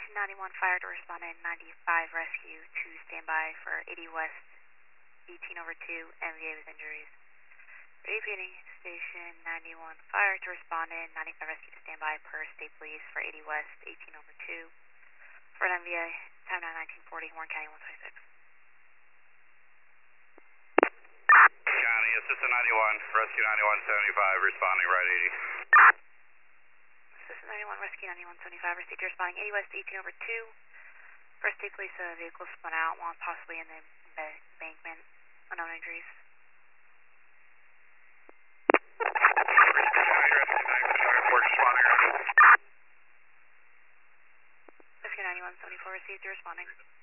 91 fire to respondent 95 rescue to standby for 80 West 18 over 2 MVA with injuries. Repeating, station 91 fire to respondent 95 rescue to standby per state police for 80 West 18 over 2 for an MVA, time now 1940, Warren County 126. County, Assistant 91, Rescue 9175, responding right 80. Assistant 91, Rescue 9175, received responding 80 West 18 over 2. First state police vehicle spun out while possibly in the embankment. Unknown injuries. County, Rescue 9174, responding right 80. Rescue 9174, received, responding.